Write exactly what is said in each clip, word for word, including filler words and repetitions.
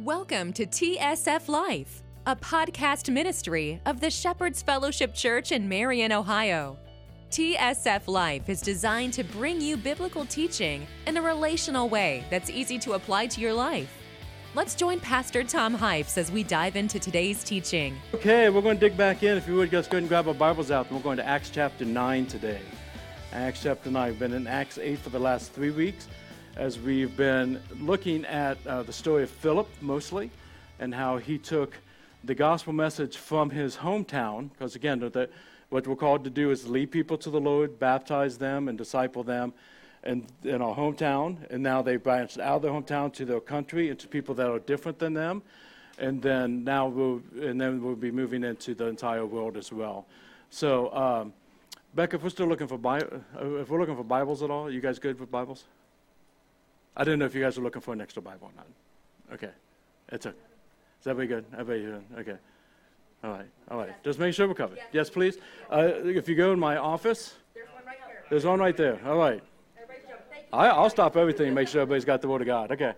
Welcome to T S F Life, a podcast ministry of the Shepherd's Fellowship Church in Marion, Ohio. T S F Life is designed to bring you biblical teaching in a relational way that's easy to apply to your life. Let's join Pastor Tom Hypes as we dive into today's teaching. Okay, we're going to dig back in. If you would, just go ahead and grab our Bibles out, and we're going to Acts chapter nine today. Acts chapter nine. We've been in Acts eight for the last three weeks as we've been looking at uh, the story of Philip, mostly, and how he took the gospel message from his hometown, because again, the, what we're called to do is lead people to the Lord, baptize them, and disciple them in, in our hometown, and now they branched out of their hometown to their country and to people that are different than them, and then now we'll, and then we'll be moving into the entire world as well. So, um, Becca, if we're still looking for Bi- if we're looking for Bibles at all, you guys good with Bibles? I didn't know if you guys were looking for an extra Bible or not. Okay, it's okay. Is everybody good? Everybody good? Okay. All right, all right. Just make sure we're covered. Yes, yes please. Uh, if you go in my office, there's one right there. There's one right there. All right. I, I'll stop everything and make sure everybody's got the Word of God. Okay.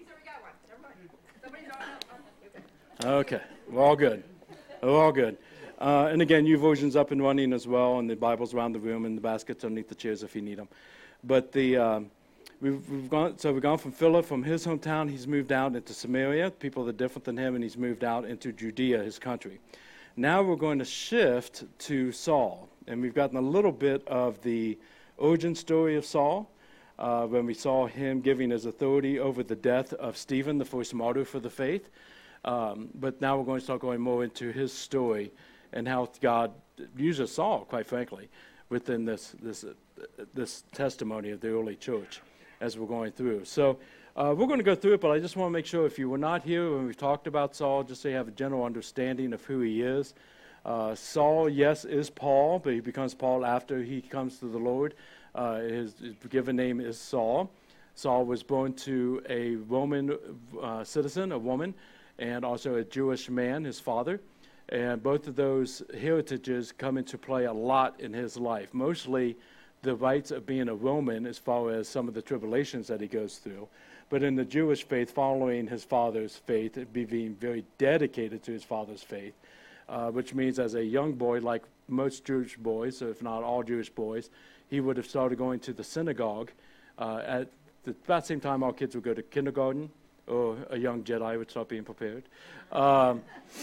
Okay, we're all good. We're all good. Uh, and again, YouVersion's up and running as well, and the Bible's around the room, and the baskets underneath the chairs if you need them. But the um, we've, we've gone. So we've gone from Philip, from his hometown. He's moved out into Samaria. People that are different than him, and he's moved out into Judea, his country. Now we're going to shift to Saul, and we've gotten a little bit of the origin story of Saul. Uh, when we saw him giving his authority over the death of Stephen, the first martyr for the faith. Um, but now we're going to start going more into his story and how God uses Saul, quite frankly, within this this uh, this testimony of the early church as we're going through. So uh, we're going to go through it, but I just want to make sure if you were not here when we talked about Saul, just so you have a general understanding of who he is. Uh, Saul, yes, is Paul, but he becomes Paul after he comes to the Lord. Uh, his, his given name is Saul. Saul was born to a Roman uh, citizen, a woman, and also a Jewish man, his father. And both of those heritages come into play a lot in his life. Mostly the rights of being a Roman as far as some of the tribulations that he goes through. But in the Jewish faith, following his father's faith, being very dedicated to his father's faith, uh, which means as a young boy, like most Jewish boys, if not all Jewish boys, he would have started going to the synagogue uh, at the, about the same time our kids would go to kindergarten, or a young Jedi would start being prepared. Um,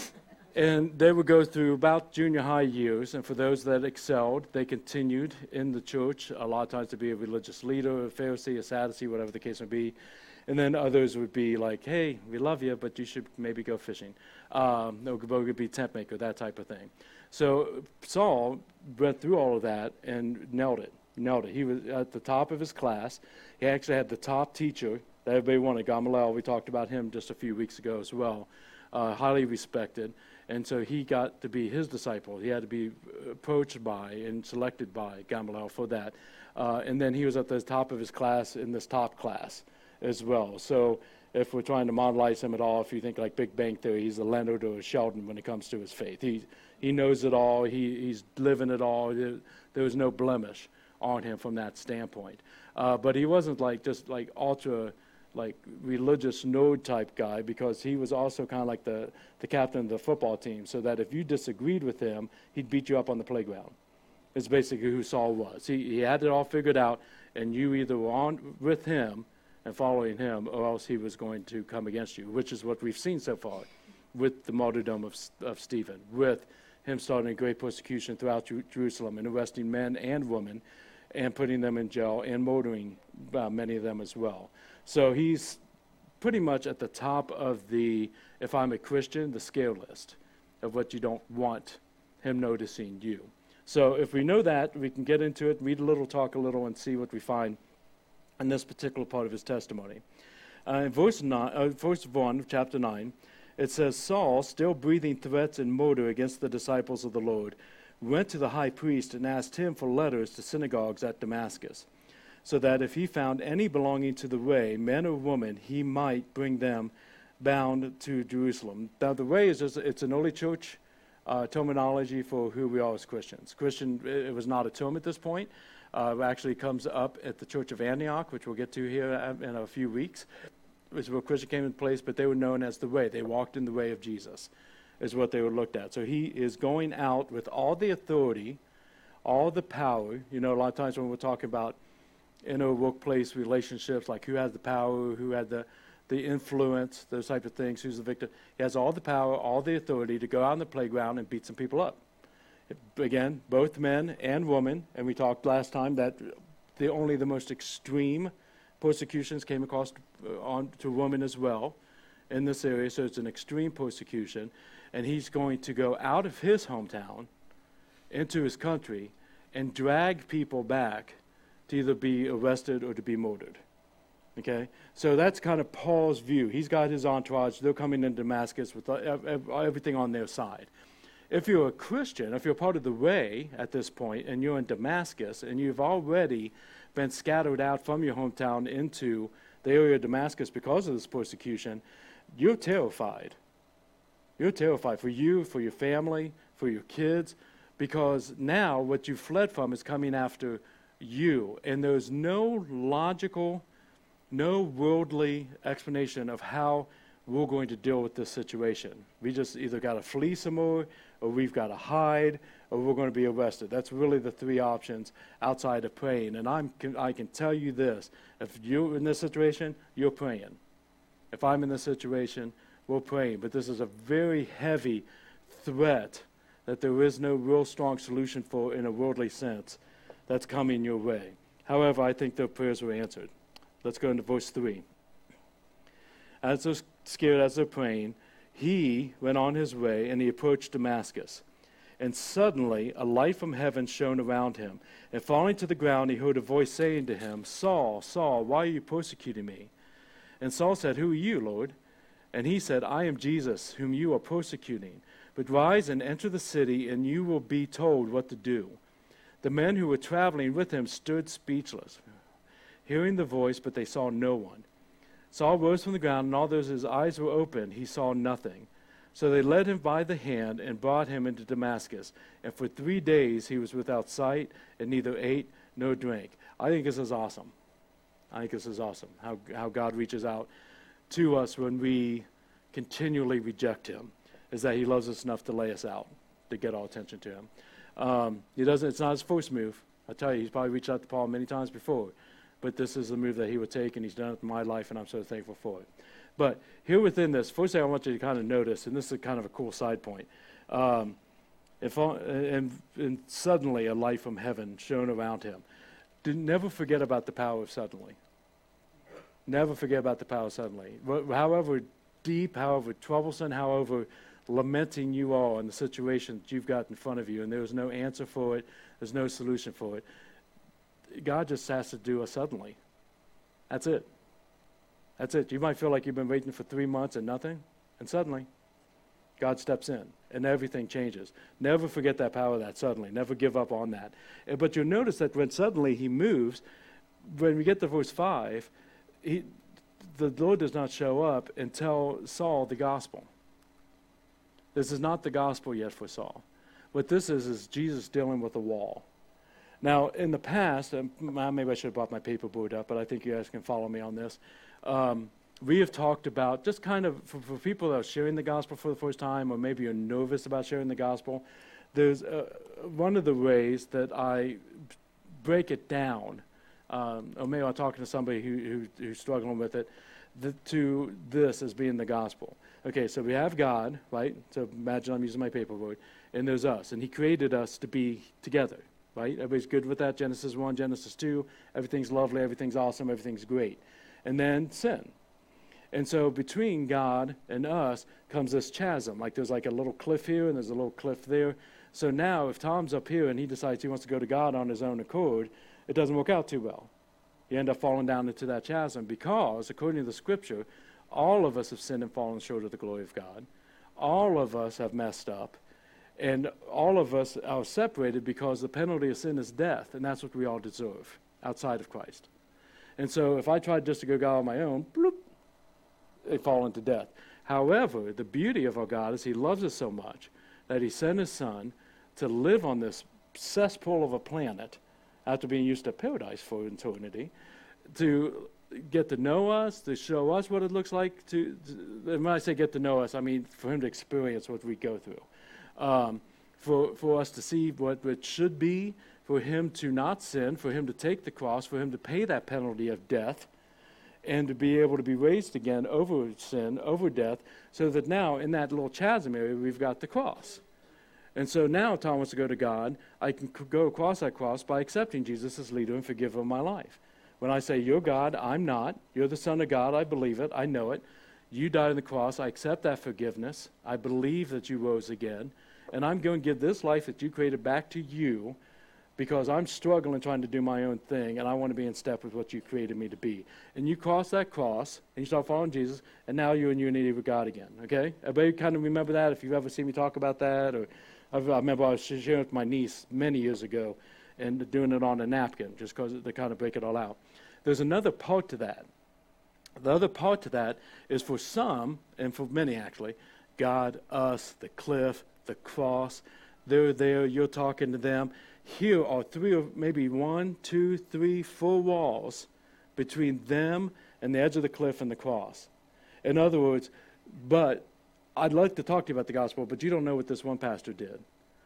and they would go through about junior high years, and for those that excelled, they continued in the church, a lot of times to be a religious leader, a Pharisee, a Sadducee, whatever the case may be. And then others would be like, hey, we love you, but you should maybe go fishing. Um, or could be tent maker, that type of thing. So Saul went through all of that and nailed it, nailed it. He was at the top of his class. He actually had the top teacher that everybody wanted, Gamaliel. We talked about him just a few weeks ago as well, uh, highly respected. And so he got to be his disciple. He had to be approached by and selected by Gamaliel for that. Uh, and then he was at the top of his class in this top class as well. So if we're trying to modelize him at all, if you think like Big Bang Theory, he's a Leonard or a Sheldon when it comes to his faith. He he knows it all. He he's living it all. There, there was no blemish on him from that standpoint. Uh, but he wasn't like just like ultra like religious nerd type guy, because he was also kind of like the the captain of the football team. So that if you disagreed with him, he'd beat you up on the playground. It's basically who Saul was. He he had it all figured out, and you either were on with him and following him, or else he was going to come against you, which is what we've seen so far with the martyrdom of, of Stephen, with him starting a great persecution throughout Jer- Jerusalem and arresting men and women and putting them in jail and murdering uh, many of them as well. So he's pretty much at the top of the, if I'm a Christian, the scale list of what you don't want him noticing you. So if we know that, we can get into it, read a little, talk a little, and see what we find in this particular part of his testimony. Uh, in verse, nine, uh, verse one of chapter nine, it says, Saul, still breathing threats and murder against the disciples of the Lord, went to the high priest and asked him for letters to synagogues at Damascus, so that if he found any belonging to the way, men or women, he might bring them bound to Jerusalem. Now, the way is just, it's an early church uh, terminology for who we are as Christians. Christian, it, it was not a term at this point. Uh, actually comes up at the Church of Antioch, which we'll get to here in a few weeks. is where Christian came into place, but they were known as the way. They walked in the way of Jesus, is what they were looked at. So he is going out with all the authority, all the power. You know, a lot of times when we're talking about in a workplace relationships, like who has the power, who had the, the influence, those type of things, who's the victim. He has all the power, all the authority to go out on the playground and beat some people up. Again, both men and women, and we talked last time that the only the most extreme persecutions came across uh, on to women as well in this area, so it's an extreme persecution, and he's going to go out of his hometown into his country and drag people back to either be arrested or to be murdered. Okay? So that's kind of Paul's view. He's got his entourage. They're coming into Damascus with everything on their side. If you're a Christian, if you're part of the way at this point, and you're in Damascus, and you've already been scattered out from your hometown into the area of Damascus because of this persecution, you're terrified. You're terrified for you, for your family, for your kids, because now what you fled from is coming after you. And there's no logical, no worldly explanation of how we're going to deal with this situation. We just either got to flee somewhere, or we've got to hide, or we're going to be arrested. That's really the three options outside of praying. And I'm, I can tell you this, if you're in this situation, you're praying. If I'm in this situation, we're praying. But this is a very heavy threat that there is no real strong solution for in a worldly sense that's coming your way. However, I think their prayers were answered. Let's go into verse three. As they're scared, as they're praying, he went on his way, and he approached Damascus. And suddenly a light from heaven shone around him. And falling to the ground, he heard a voice saying to him, Saul, Saul, why are you persecuting me? And Saul said, Who are you, Lord? And he said, I am Jesus, whom you are persecuting. But rise and enter the city, and you will be told what to do. The men who were traveling with him stood speechless, hearing the voice, but they saw no one. Saul rose from the ground, and although his eyes were open, he saw nothing. So they led him by the hand and brought him into Damascus. And for three days he was without sight and neither ate nor drank. I think this is awesome. I think this is awesome, how, how God reaches out to us when we continually reject him, is that he loves us enough to lay us out, to get our attention to him. Um, he doesn't. It's not his first move. I tell you, he's probably reached out to Paul many times before. But this is the move that he would take, and he's done it in my life, and I'm so thankful for it. But here within this, first thing I want you to kind of notice, and this is kind of a cool side point, um, if all, and, and suddenly a light from heaven shone around him. Do, never forget about the power of suddenly. Never forget about the power of suddenly. However deep, however troublesome, however lamenting you are in the situation that you've got in front of you, and there's no answer for it, there's no solution for it, God just has to do a suddenly. That's it. That's it. You might feel like you've been waiting for three months and nothing, and suddenly God steps in and everything changes. Never forget that power of that suddenly. Never give up on that. But you'll notice that when suddenly he moves, when we get to verse five, he, the Lord does not show up and tell Saul the gospel. This is not the gospel yet for Saul. What this is is Jesus dealing with a wall. Now, in the past, um, maybe I should have brought my paperboard up, but I think you guys can follow me on this. Um, we have talked about just kind of, for, for people that are sharing the gospel for the first time, or maybe you're nervous about sharing the gospel, there's uh, one of the ways that I break it down, um, or maybe I'm talking to somebody who, who, who's struggling with it, the, to this as being the gospel. Okay, so we have God, right? So imagine I'm using my paperboard, and there's us, and he created us to be together. Right? Everybody's good with that. Genesis one, Genesis two, everything's lovely, everything's awesome, everything's great. And then sin. And so between God and us comes this chasm. Like there's like a little cliff here and there's a little cliff there. So now if Tom's up here and he decides he wants to go to God on his own accord, it doesn't work out too well. You end up falling down into that chasm because, according to the scripture, all of us have sinned and fallen short of the glory of God. All of us have messed up. And all of us are separated because the penalty of sin is death, and that's what we all deserve outside of Christ. And so if I tried just to go God on my own, bloop, they fall into death. However, the beauty of our God is he loves us so much that he sent his son to live on this cesspool of a planet after being used to paradise for eternity, to get to know us, to show us what it looks like to, to and when I say get to know us, I mean for him to experience what we go through. Um, for, for us to see what it should be, for him to not sin, for him to take the cross, for him to pay that penalty of death, and to be able to be raised again over sin, over death, so that now in that little chasm area, we've got the cross. And so now Tom wants to go to God. I can c- go across that cross by accepting Jesus as leader and forgiver of my life. When I say, you're God, I'm not. You're the Son of God, I believe it, I know it. You died on the cross, I accept that forgiveness. I believe that you rose again. And I'm going to give this life that you created back to you, because I'm struggling trying to do my own thing, and I want to be in step with what you created me to be. And you cross that cross, and you start following Jesus, and now you're in unity with God again, okay? Everybody kind of remember that, if you've ever seen me talk about that? Or I've, I remember I was sharing with my niece many years ago, and doing it on a napkin, just because to kind of break it all out. There's another part to that. The other part to that is for some, and for many actually, God, us, the cliff, the cross, they're there, you're talking to them. Here are three or maybe one, two, three, four walls between them and the edge of the cliff and the cross. In other words, but I'd like to talk to you about the gospel, but you don't know what this one pastor did.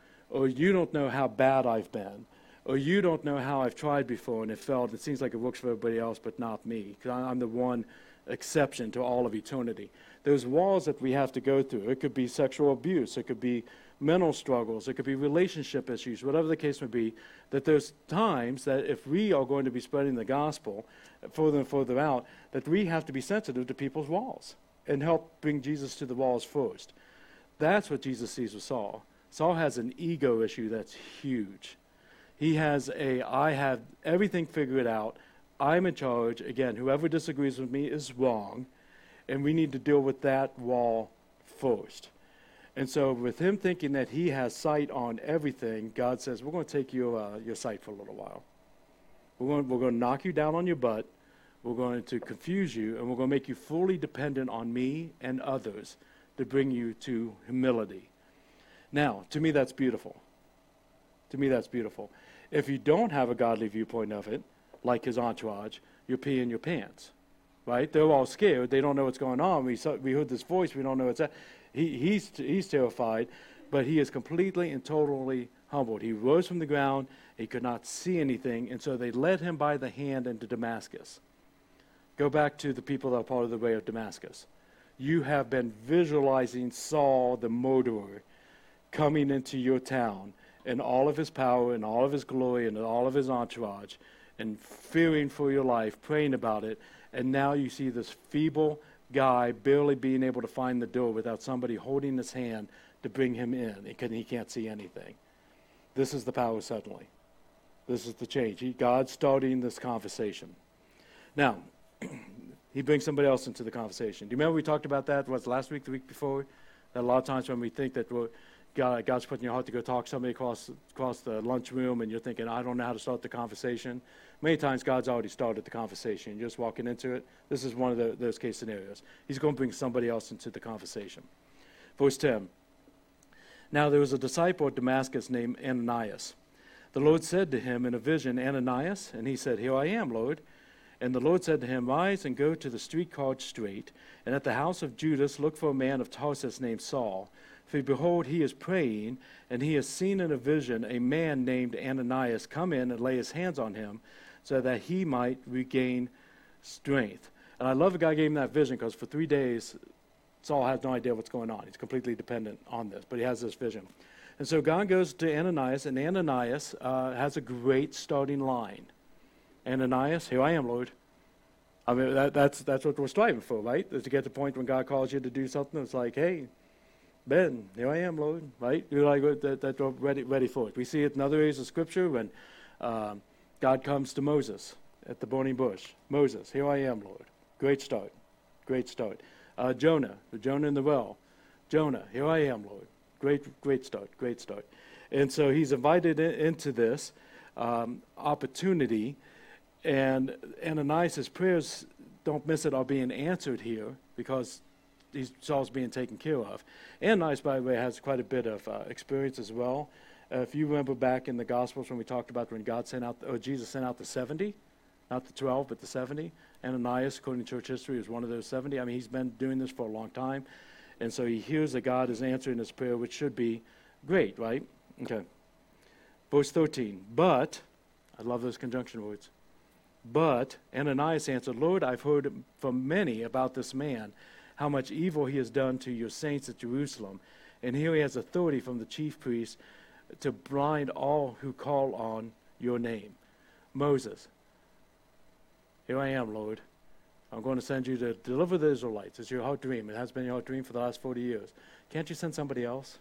Or you don't know how bad I've been. Or you don't know how I've tried before and it failed. It seems like it works for everybody else, but not me, because I'm the one exception to all of eternity. There's walls that we have to go through. It could be sexual abuse. It could be mental struggles. It could be relationship issues, whatever the case may be, that there's times that if we are going to be spreading the gospel further and further out, that we have to be sensitive to people's walls and help bring Jesus to the walls first. That's what Jesus sees with Saul. Saul has an ego issue that's huge. He has a, I have everything figured out. I'm in charge. Again, whoever disagrees with me is wrong, and we need to deal with that wall first. And so with him thinking that he has sight on everything, God says, we're going to take your, uh, your sight for a little while. We're going, we're going to knock you down on your butt. We're going to confuse you, and we're going to make you fully dependent on me and others to bring you to humility. Now, to me, that's beautiful. To me, that's beautiful. If you don't have a godly viewpoint of it, like his entourage, you're peeing your pants, right? They're all scared. They don't know what's going on. We saw, we heard this voice. We don't know what's that. He, he's, he's terrified, but he is completely and totally humbled. He rose from the ground. He could not see anything, and so they led him by the hand into Damascus. Go back to the people that are part of the way of Damascus. You have been visualizing Saul, the murderer, coming into your town in all of his power and all of his glory and all of his entourage, and fearing for your life, praying about it, and now you see this feeble guy barely being able to find the door without somebody holding his hand to bring him in, because he can't see anything. This is the power suddenly. This is the change. He, God's starting this conversation. Now, he brings somebody else into the conversation. Do you remember we talked about that, was last week, the week before? That a lot of times when we think that we're, God, God's putting your heart to go talk to somebody across, across the lunchroom, and you're thinking, I don't know how to start the conversation. Many times God's already started the conversation. You're just walking into it. This is one of the, those case scenarios. He's going to bring somebody else into the conversation. Verse ten. Now there was a disciple at Damascus named Ananias. The Lord said to him in a vision, Ananias? And he said, Here I am, Lord. And the Lord said to him, Rise and go to the street called Straight, and at the house of Judas look for a man of Tarsus named Saul. For behold, he is praying, and he has seen in a vision a man named Ananias come in and lay his hands on him, so that he might regain strength. And I love the guy gave him that vision, because for three days, Saul has no idea what's going on. He's completely dependent on this, but he has this vision. And so God goes to Ananias, and Ananias uh, has a great starting line. Ananias, here I am, Lord. I mean, that, that's that's what we're striving for, right? Is to get to the point when God calls you to do something, it's like, hey, Ben, here I am, Lord, right? You're like that, that we're ready, ready for it. We see it in other areas of Scripture when um, God comes to Moses at the burning bush. Moses, here I am, Lord. Great start, great start. Uh, Jonah, Jonah in the well. Jonah, here I am, Lord. Great, great start, great start. And so he's invited in, into this um, opportunity, and Ananias' prayers, don't miss it, are being answered here because he's, Saul's being taken care of. Ananias, by the way, has quite a bit of uh, experience as well. Uh, if you remember back in the Gospels when we talked about when God sent out, or Jesus sent out the seventy, not the twelve, but the seventy. Ananias, according to church history, is one of those seventy. I mean, he's been doing this for a long time. And so he hears that God is answering his prayer, which should be great, right? Okay. Verse thirteen, but, I love those conjunction words, but Ananias answered, Lord, I've heard from many about this man, how much evil he has done to your saints at Jerusalem. And here he has authority from the chief priests to blind all who call on your name. Moses, here I am, Lord. I'm going to send you to deliver the Israelites. It's your heart dream. It has been your heart dream for the last forty years. Can't you send somebody else?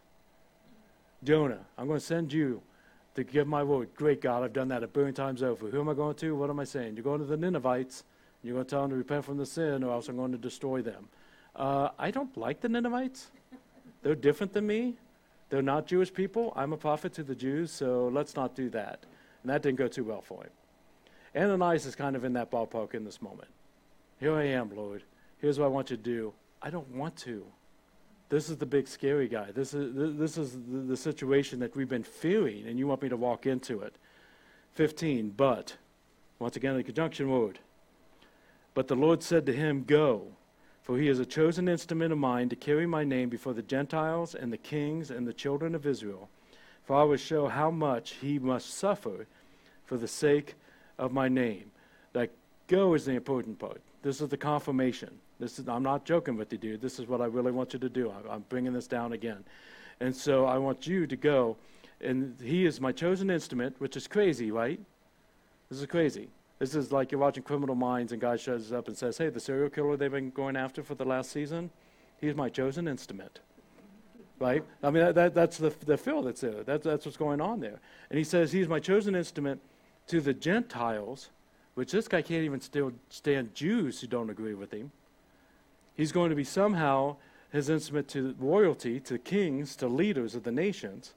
Jonah, I'm going to send you to give my word. Great God, I've done that a billion times over. Who am I going to? What am I saying? You're going to the Ninevites. You're going to tell them to repent from the sin, or else I'm going to destroy them. Uh, I don't like the Ninevites. They're different than me. They're not Jewish people. I'm a prophet to the Jews, so let's not do that. And that didn't go too well for him. Ananias is kind of in that ballpark in this moment. Here I am, Lord. Here's what I want you to do. I don't want to. This is the big scary guy. This is this is the, the situation that we've been fearing, and you want me to walk into it. fifteen, but, once again, the conjunction word. But the Lord said to him, go, for he is a chosen instrument of mine to carry my name before the Gentiles and the kings and the children of Israel. For I will show how much he must suffer for the sake of my name. That go is the important part. This is the confirmation. This is, I'm not joking with you, dude. This is what I really want you to do. I, I'm bringing this down again. And so I want you to go, and he is my chosen instrument, which is crazy, right? This is crazy. This is like you're watching Criminal Minds, and guy shows up and says, hey, the serial killer they've been going after for the last season, he's my chosen instrument. Right? I mean, that, that, that's the, the feel that's there. That's, that's what's going on there. And he says, he's my chosen instrument to the Gentiles, which this guy can't even still stand Jews who don't agree with him. He's going to be somehow his instrument to royalty, to kings, to leaders of the nations,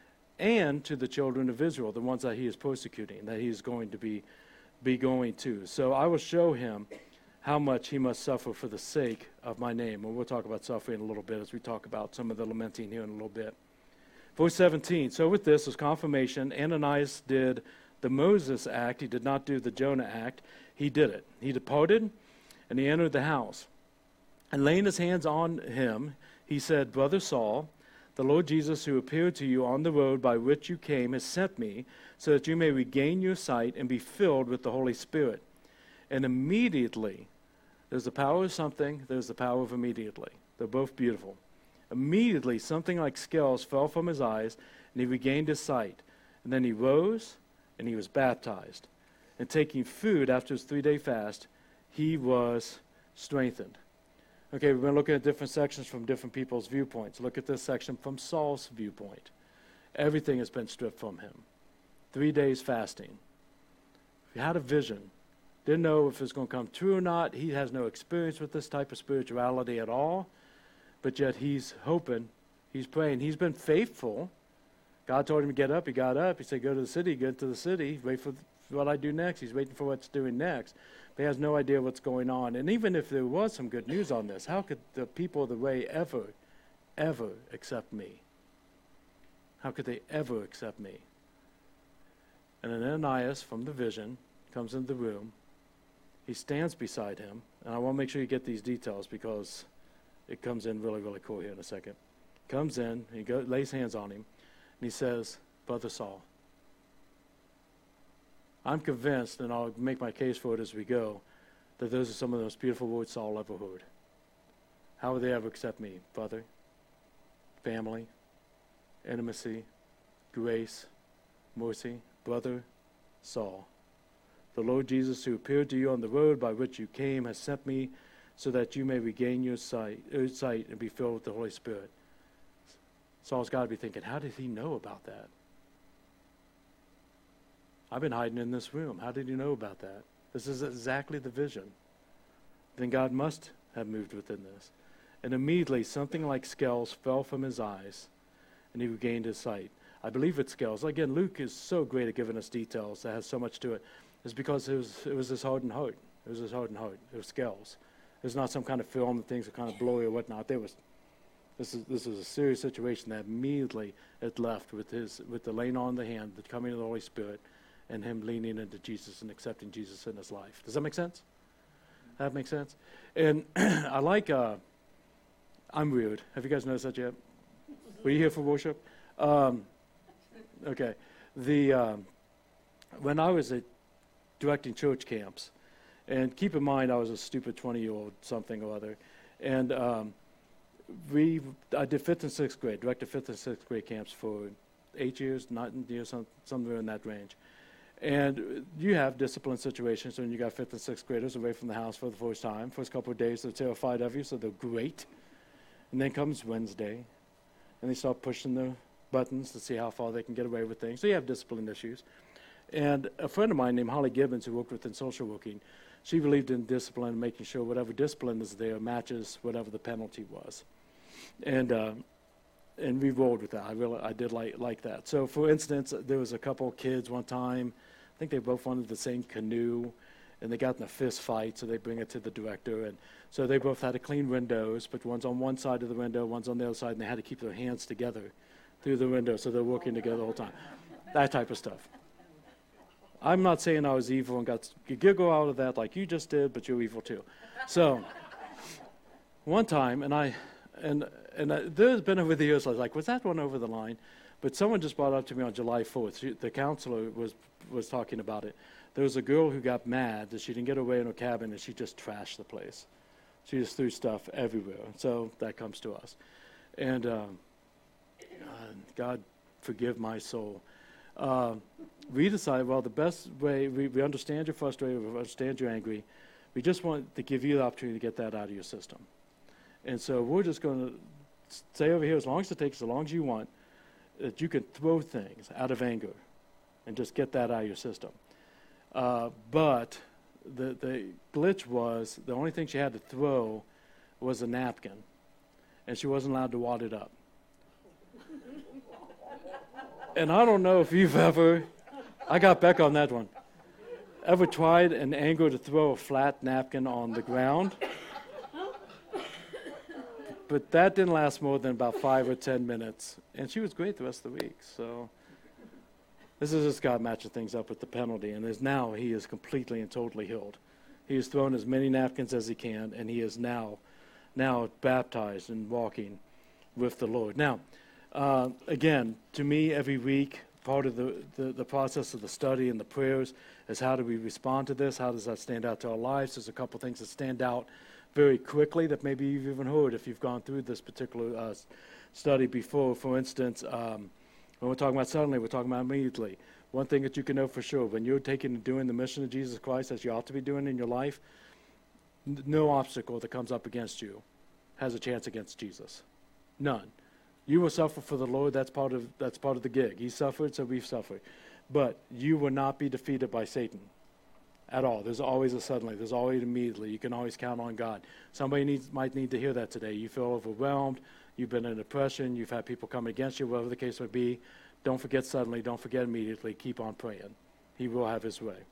and to the children of Israel, the ones that he is persecuting, that he is going to be, be going to. So I will show him how much he must suffer for the sake of my name. And we'll talk about suffering a little bit as we talk about some of the lamenting here in a little bit. Verse seventeen, so with this is confirmation. Ananias did the Moses act. He did not do the Jonah act. He did it. He departed, and he entered the house. And laying his hands on him, he said, Brother Saul, the Lord Jesus, who appeared to you on the road by which you came, has sent me, so that you may regain your sight and be filled with the Holy Spirit. And immediately, there's the power of something, there's the power of immediately. They're both beautiful. Immediately, something like scales fell from his eyes, and he regained his sight. And then he rose, and he was baptized. And taking food after his three-day fast, he was strengthened. Okay, we've been looking at different sections from different people's viewpoints. Look at this section from Saul's viewpoint. Everything has been stripped from him. Three days fasting. He had a vision. Didn't know if it was going to come true or not. He has no experience with this type of spirituality at all. But yet he's hoping, he's praying. He's been faithful. God told him to get up. He got up. He said, go to the city. Go to the city. Wait for what I do next. He's waiting for what's doing next. But he has no idea what's going on. And even if there was some good news on this, how could the people of the way ever, ever accept me? How could they ever accept me? And then Ananias, from the vision, comes into the room. He stands beside him. And I want to make sure you get these details because it comes in really, really cool here in a second. Comes in, he go, lays hands on him, and he says, Brother Saul, I'm convinced, and I'll make my case for it as we go, that those are some of the most beautiful words Saul ever heard. How would they ever accept me? Brother, family, intimacy, grace, mercy, brother Saul. The Lord Jesus, who appeared to you on the road by which you came, has sent me so that you may regain your sight, your sight and be filled with the Holy Spirit. Saul's got to be thinking, how did he know about that? I've been hiding in this room. How did he know about that? This is exactly the vision. Then God must have moved within this. And immediately something like scales fell from his eyes, and he regained his sight. I believe it's scales. Again, Luke is so great at giving us details that has so much to it. It's because it was it was his hardened heart. It was his hardened heart. It was scales. It was not some kind of film and things that kind of blowy or whatnot. There was this is this is a serious situation that immediately it left with his with the laying on of the hand, the coming of the Holy Spirit, and him leaning into Jesus and accepting Jesus in his life. Does that make sense? That makes sense? And I like, uh, I'm weird. Have you guys noticed that yet? Were you here for worship? Um, okay. The um, when I was at directing church camps, and keep in mind I was a stupid twenty-year-old something or other, and um, we I did fifth and sixth grade, directed fifth and sixth grade camps for eight years, nine years, some, somewhere in that range. And you have discipline situations when you got fifth and sixth graders away from the house for the first time. First couple of days, they're terrified of you, so they're great. And then comes Wednesday, and they start pushing the buttons to see how far they can get away with things. So you have discipline issues. And a friend of mine named Holly Gibbons, who worked within social working, she believed in discipline and making sure whatever discipline is there matches whatever the penalty was. And uh, and we rolled with that. I really, I did like like that. So, for instance, there was a couple of kids one time. I think they both wanted the same canoe, and they got in a fist fight. So they bring it to the director, and so they both had to clean windows, but one's on one side of the window, one's on the other side, and they had to keep their hands together through the window, so they're working together the whole time. That type of stuff. I'm not saying I was evil and got a giggle out of that like you just did, but you're evil too. So, one time, and I, and and I, there's been over the years, I was like, was that one over the line? But someone just brought up to me on July fourth. She, the counselor was was talking about it. There was a girl who got mad that she didn't get away in her cabin, and she just trashed the place. She just threw stuff everywhere. So that comes to us, and um, God forgive my soul. Uh, we decided, well, the best way, we, we understand you're frustrated, we understand you're angry. We just want to give you the opportunity to get that out of your system. And so we're just going to stay over here as long as it takes, as long as you want, that you can throw things out of anger and just get that out of your system. Uh, but the, the glitch was the only thing she had to throw was a napkin, and she wasn't allowed to wad it up. And I don't know if you've ever, I got back on that one, ever tried in anger to throw a flat napkin on the ground? But that didn't last more than about five or ten minutes. And she was great the rest of the week. So this is just God matching things up with the penalty. And is now he is completely and totally healed. He has thrown as many napkins as he can, and he is now, now baptized and walking with the Lord. Now, Uh, again, to me, every week, part of the, the, the process of the study and the prayers is how do we respond to this? How does that stand out to our lives? There's a couple things that stand out very quickly that maybe you've even heard if you've gone through this particular uh, study before. For instance, um, when we're talking about suddenly, we're talking about immediately. One thing that you can know for sure, when you're taking and doing the mission of Jesus Christ as you ought to be doing in your life, n- no obstacle that comes up against you has a chance against Jesus. None. You will suffer for the Lord. That's part of that's part of the gig. He suffered, so we've suffered. But you will not be defeated by Satan at all. There's always a suddenly. There's always immediately. You can always count on God. Somebody needs might need to hear that today. You feel overwhelmed. You've been in depression. You've had people coming against you, whatever the case may be. Don't forget suddenly. Don't forget immediately. Keep on praying. He will have his way.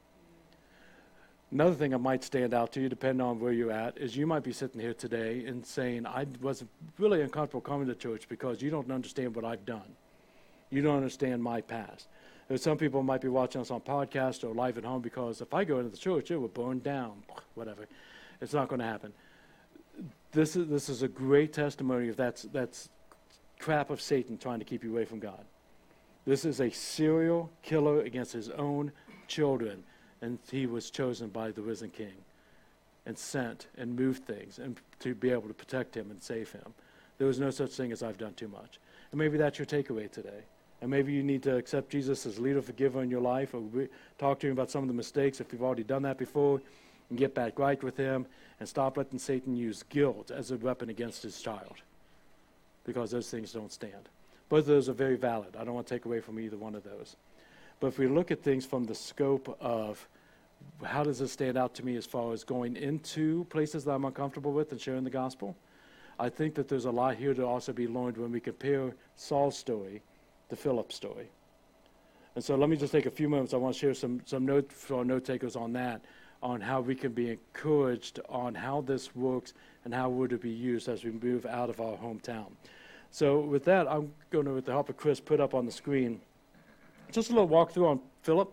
Another thing that might stand out to you, depending on where you're at, is you might be sitting here today and saying, I was really uncomfortable coming to church because you don't understand what I've done. You don't understand my past. There's some people might be watching us on podcast or live at home because if I go into the church, it will burn down, whatever. It's not going to happen. This is this is a great testimony of that's that's crap of Satan trying to keep you away from God. This is a serial killer against his own children. And he was chosen by the risen King and sent and moved things and to be able to protect him and save him. There was no such thing as I've done too much. And maybe that's your takeaway today. And maybe you need to accept Jesus as leader, forgiver in your life, or re- talk to him about some of the mistakes if you've already done that before, and get back right with him and stop letting Satan use guilt as a weapon against his child, because those things don't stand. Both of those are very valid. I don't want to take away from either one of those. But if we look at things from the scope of how does it stand out to me as far as going into places that I'm uncomfortable with and sharing the gospel, I think that there's a lot here to also be learned when we compare Saul's story to Philip's story. And so let me just take a few moments. I want to share some, some notes for our note takers on that, on how we can be encouraged on how this works and how we're to be used as we move out of our hometown. So with that, I'm going to, with the help of Chris, put up on the screen just a little walkthrough on Philip.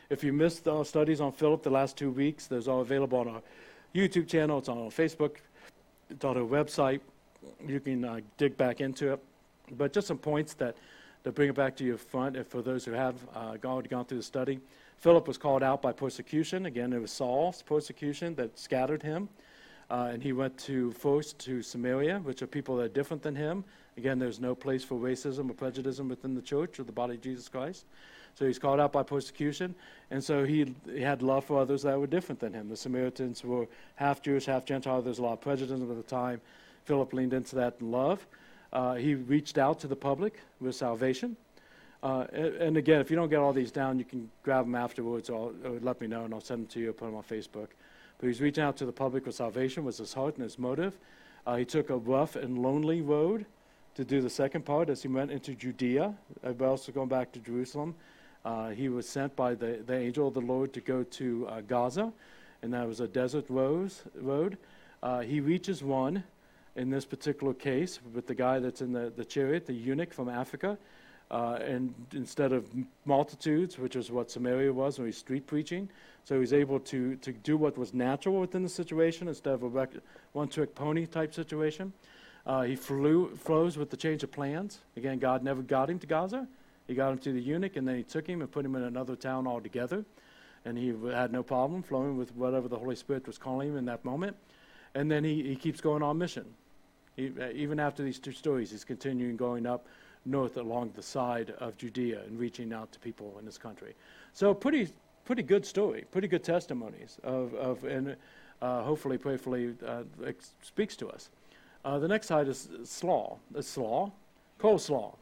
If you missed our studies on Philip the last two weeks, there's all available on our YouTube channel. It's on our Facebook. It's on our website. You can uh, dig back into it. But just some points that to bring it back to your front, and for those who have uh, gone, gone through the study. Philip was called out by persecution. Again, it was Saul's persecution that scattered him. Uh, and he went to first to Samaria, which are people that are different than him. Again, there's no place for racism or prejudice within the church or the body of Jesus Christ. So he's called out by persecution. And so he, he had love for others that were different than him. The Samaritans were half Jewish, half Gentile. There's a lot of prejudice at the time. Philip leaned into that in love. Uh, he reached out to the public with salvation. Uh, and, and again, if you don't get all these down, you can grab them afterwards or, or let me know, and I'll send them to you or put them on Facebook. But he's reaching out to the public with salvation was his heart and his motive. Uh, he took a rough and lonely road to do the second part as he went into Judea, but also going back to Jerusalem. Uh, he was sent by the, the angel of the Lord to go to uh, Gaza, and that was a desert rose, road. Uh, he reaches one in this particular case with the guy that's in the, the chariot, the eunuch from Africa. Uh, and instead of multitudes, which is what Samaria was when he was street preaching, so he was able to, to do what was natural within the situation instead of a rec- one-trick pony type situation. Uh, he flew, flows with the change of plans. Again, God never got him to Gaza. He got him to the eunuch, and then he took him and put him in another town altogether. And he had no problem flowing with whatever the Holy Spirit was calling him in that moment. And then he, he keeps going on mission. He, uh, even after these two stories, he's continuing going up north along the side of Judea and reaching out to people in this country. So pretty pretty good story, pretty good testimonies of, of and uh, hopefully, prayerfully, uh, it speaks to us. Uh, the next side is slaw. The slaw, coleslaw.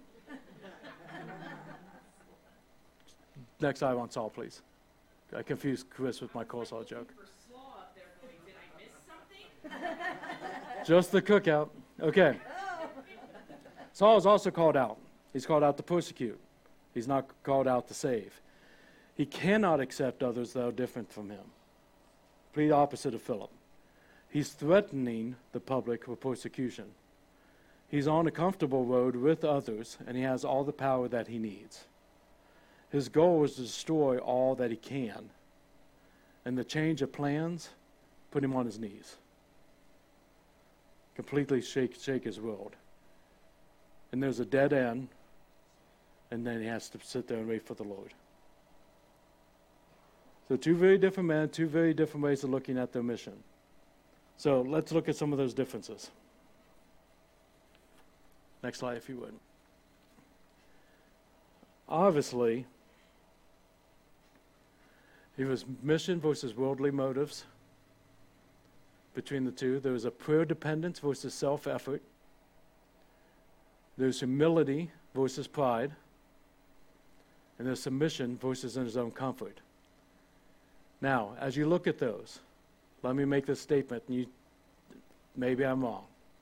Next side on Saul, please. I confused Chris with my coleslaw joke. Just the cookout. Okay. Saul is also called out. He's called out to persecute. He's not called out to save. He cannot accept others that are different from him. Complete opposite of Philip. He's threatening the public with persecution. He's on a comfortable road with others, and he has all the power that he needs. His goal is to destroy all that he can. And the change of plans put him on his knees. Completely shake, shake his world. And there's a dead end, and then he has to sit there and wait for the Lord. So two very different men, two very different ways of looking at their mission. So let's look at some of those differences. Next slide, if you would. Obviously, it was mission versus worldly motives between the two. There was a prayer dependence versus self-effort. There's humility versus pride. And there's submission versus in his own comfort. Now, as you look at those, let me make this statement, and you, maybe I'm wrong.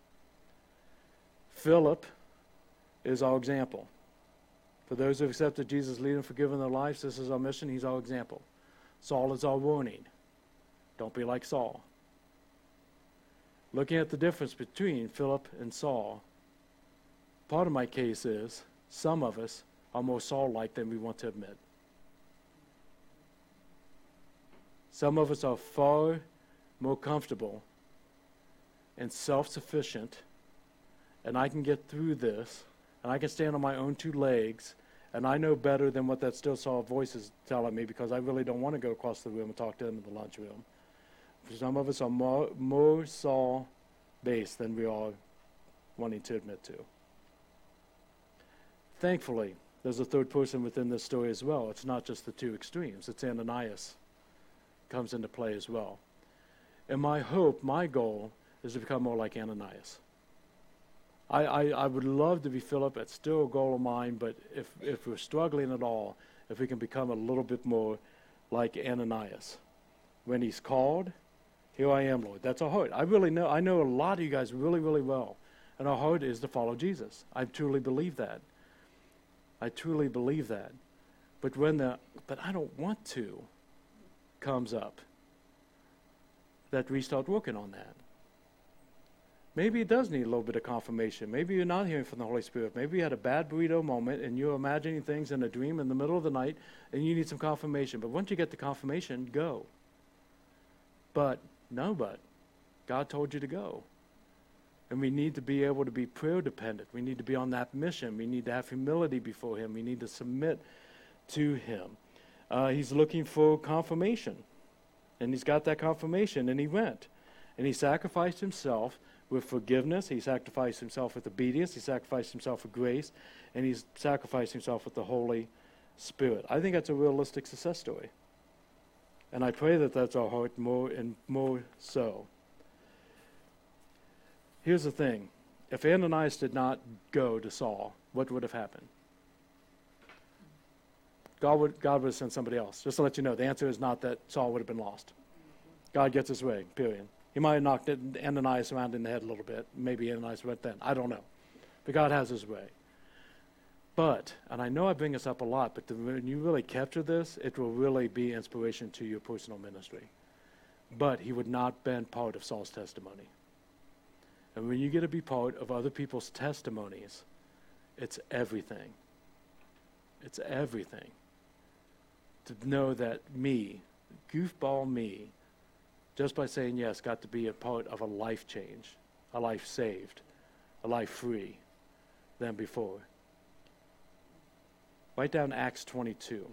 Philip is our example. For those who have accepted Jesus' lead and forgiven their lives, this is our mission. He's our example. Saul is our warning. Don't be like Saul. Looking at the difference between Philip and Saul, part of my case is some of us are more Saul-like than we want to admit. Some of us are far more comfortable and self-sufficient, and I can get through this, and I can stand on my own two legs, and I know better than what that still small voice is telling me, because I really don't want to go across the room and talk to them in the lunchroom. Some of us are more, more Saul-based than we are wanting to admit to. Thankfully, there's a third person within this story as well. It's not just the two extremes. It's Ananias comes into play as well. And my hope, my goal, is to become more like Ananias. I, I, I would love to be Philip. That's still a goal of mine, but if, if we're struggling at all, if we can become a little bit more like Ananias. When he's called, here I am, Lord. That's our heart. I really know, I know a lot of you guys really, really well. And our heart is to follow Jesus. I truly believe that. I truly believe that. But when the, but I don't want to, comes up, that we start working on that. Maybe it does need a little bit of confirmation. Maybe you're not hearing from the Holy Spirit. Maybe you had a bad burrito moment and you're imagining things in a dream in the middle of the night and you need some confirmation. But once you get the confirmation, go. But, no but. God told you to go. And we need to be able to be prayer dependent. We need to be on that mission. We need to have humility before Him. We need to submit to Him. Uh, he's looking for confirmation. And He's got that confirmation, and He went. And He sacrificed Himself with forgiveness. He sacrificed Himself with obedience. He sacrificed Himself with grace. And He's sacrificed Himself with the Holy Spirit. I think that's a realistic success story. And I pray that that's our heart more and more so. Here's the thing. If Ananias did not go to Saul, what would have happened? God would, God would have sent somebody else. Just to let you know, the answer is not that Saul would have been lost. God gets His way, period. He might have knocked Ananias around in the head a little bit. Maybe Ananias went then. I don't know. But God has His way. But, and I know I bring this up a lot, but the, when you really capture this, it will really be inspiration to your personal ministry. But he would not been part of Saul's testimony. And when you get to be part of other people's testimonies, it's everything. It's everything. To know that me, goofball me, just by saying yes, got to be a part of a life change, a life saved, a life free than before. Write down Acts twenty-two.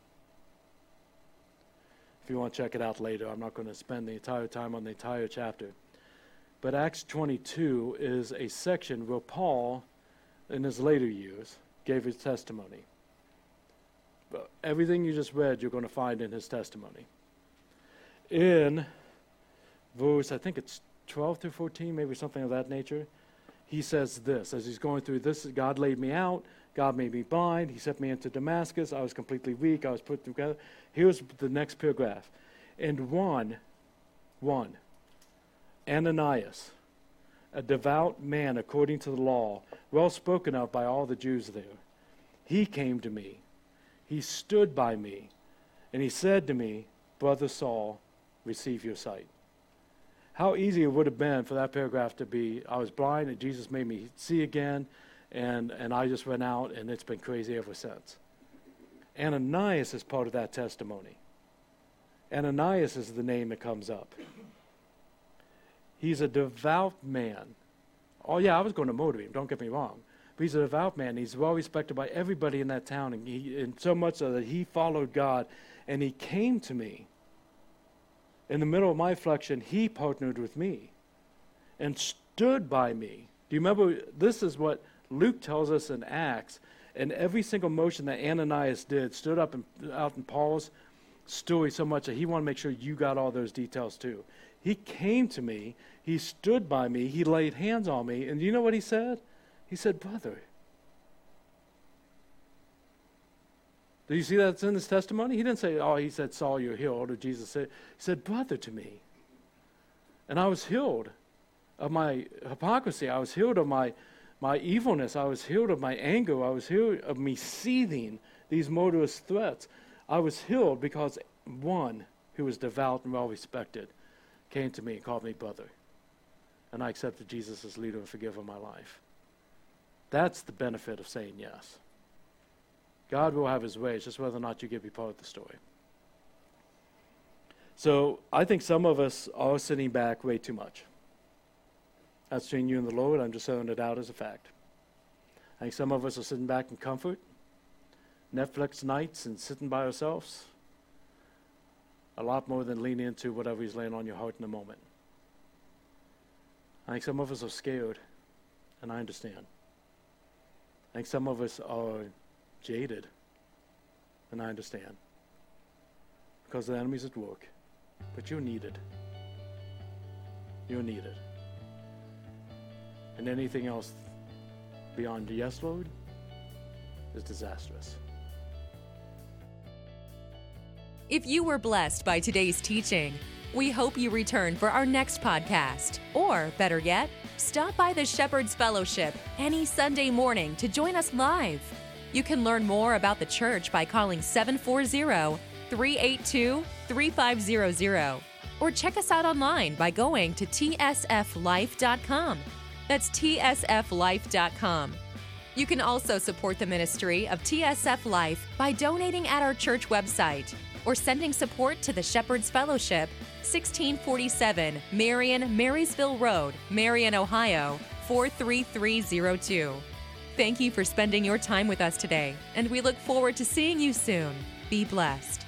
If you want to check it out later, I'm not going to spend the entire time on the entire chapter. But Acts twenty-two is a section where Paul, in his later years, gave his testimony. But everything you just read, you're going to find in his testimony. In verse, I think it's twelve through fourteen, maybe something of that nature, he says this, as he's going through this, God laid me out, God made me blind, He sent me into Damascus, I was completely weak, I was put together. Here's the next paragraph. And one, one, Ananias, a devout man according to the law, well spoken of by all the Jews there, he came to me, he stood by me, and he said to me, Brother Saul, receive your sight. How easy it would have been for that paragraph to be, I was blind and Jesus made me see again, and, and I just went out and it's been crazy ever since. Ananias is part of that testimony. Ananias is the name that comes up. He's a devout man. Oh yeah, I was going to motivate him, don't get me wrong. But he's a devout man. He's well respected by everybody in that town, and, he, and so much so that he followed God, and he came to me. In the middle of my affliction, he partnered with me and stood by me. Do you remember, this is what Luke tells us in Acts, and every single motion that Ananias did stood up and out in Paul's story so much that he wanted to make sure you got all those details too. He came to me, he stood by me, he laid hands on me, and you know what he said? He said, brother. Do you see that's in his testimony? He didn't say, oh, he said, Saul, you're healed, or Jesus said, he said, brother to me. And I was healed of my hypocrisy. I was healed of my, my evilness. I was healed of my anger. I was healed of me seething these murderous threats. I was healed because one who was devout and well-respected came to me and called me brother. And I accepted Jesus as leader and forgiver of my life. That's the benefit of saying yes. God will have His way. It's just whether or not you get to be part of the story. So I think some of us are sitting back way too much. That's between you and the Lord. I'm just throwing it out as a fact. I think some of us are sitting back in comfort, Netflix nights, and sitting by ourselves. A lot more than leaning into whatever He's laying on your heart in the moment. I think some of us are scared, and I understand. I think some of us are jaded, and I understand. Because the enemy's at work. But you're needed. You're needed. And anything else beyond the yes, Lord, is disastrous. If you were blessed by today's teaching, we hope you return for our next podcast. Or, better yet, stop by the Shepherd's Fellowship any Sunday morning to join us live. You can learn more about the church by calling seven four zero, three eight two, three five zero zero or check us out online by going to T S F life dot com. That's T S F life dot com. You can also support the ministry of T S F Life by donating at our church website or sending support to the Shepherd's Fellowship, sixteen forty-seven Marion Marysville Road, Marion, Ohio, four three three zero two. Thank you for spending your time with us today, and we look forward to seeing you soon. Be blessed.